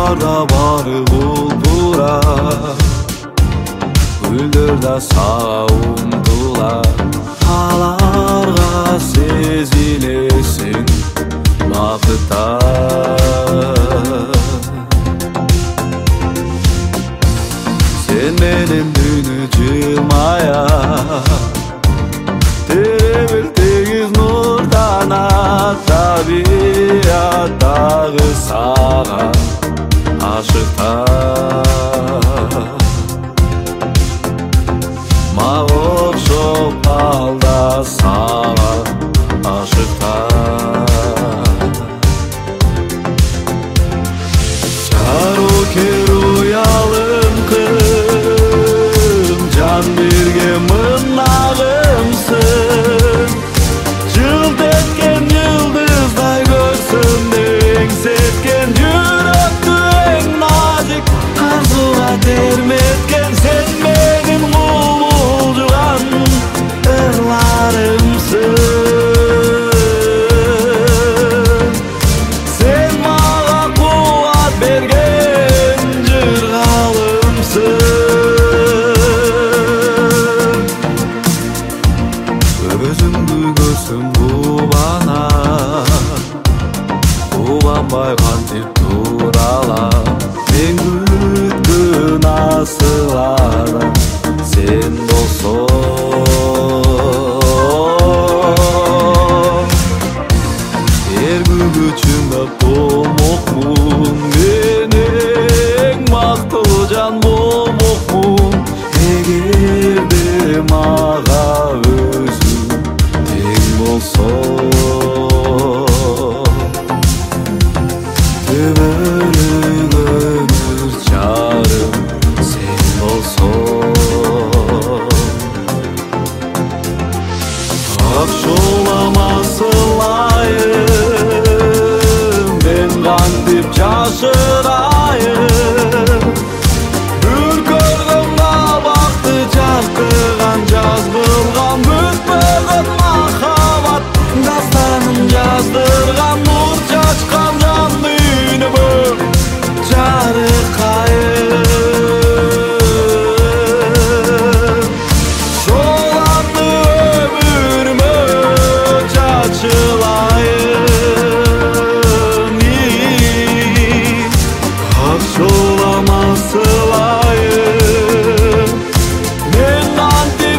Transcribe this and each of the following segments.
Bulvarda bari kuldurar, gülдөр da sağa umdular. Alarga sezilesin bakıta, sen benim dünü cılmaya, terebil tegiz nurdan tabiattagı sağa aşıkta. Mağoşop alda sağa aşıkta. Çaruke rüyalım kım, can birge mınağımsın. Cılt etken yıldızday görsün deň setken yürekti en nazik arzuga termetken sen benim bulbulcugan ırlarımsın. Sen maga kuvat bergen jırgalımsın. Özüңdү көрсөм бубана, бубанбай кантип туралам. Мен күткөн асылардан сен болсоң, эргүү чындап болмокмун, мен эң мактуу жан болмокмун. Эгерде мага өзүң тең болсоң, өмүрүң өмүр жарым sen болсоң. Акчуламасылайым, мен кантип жашырайым. Бүр көргөн кабакты жактырган, жазгылган бүтпөгөн махабат дастанын жаздырган, нур чачкан жан дүйнөмө жарыкайым. Сол анды өмүрүмө чачылайым. Акчуламасылайым, мен кантип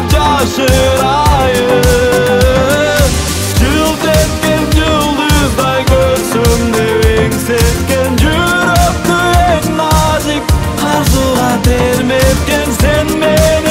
жашырайым. Жылт эткен жылдыздай көрсөм деň сеткен жүрөктү эң назик арзуга терметкен sen meni